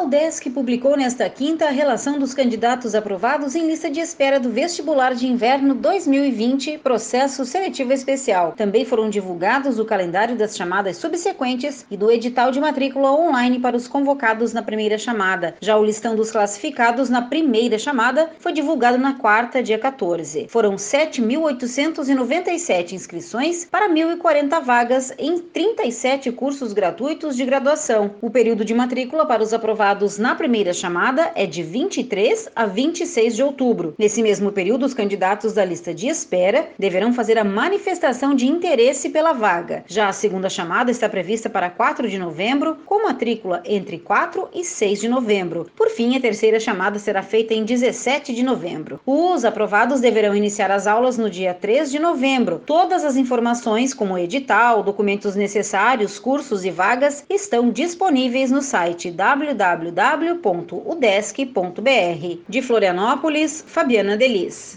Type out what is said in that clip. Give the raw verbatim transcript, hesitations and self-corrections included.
UDESC publicou nesta quinta a relação dos candidatos aprovados em lista de espera do vestibular de inverno dois mil e vinte, processo seletivo especial. Também foram divulgados o calendário das chamadas subsequentes e do edital de matrícula online para os convocados na primeira chamada. Já o listão dos classificados na primeira chamada foi divulgado na quarta, dia quatorze. Foram sete mil oitocentos e noventa e sete inscrições para mil e quarenta vagas em trinta e sete cursos gratuitos de graduação. O período de matrícula para os aprovados na primeira chamada é de vinte e três a vinte e seis de outubro. Nesse mesmo período, os candidatos da lista de espera deverão fazer a manifestação de interesse pela vaga. Já a segunda chamada está prevista para quatro de novembro, com matrícula entre quatro e seis de novembro. Por fim, a terceira chamada será feita em dezessete de novembro. Os aprovados deverão iniciar as aulas no dia três de novembro. Todas as informações, como edital, documentos necessários, cursos e vagas, estão disponíveis no site w w w ponto udesc ponto b r. De Florianópolis, Fabiana Delis.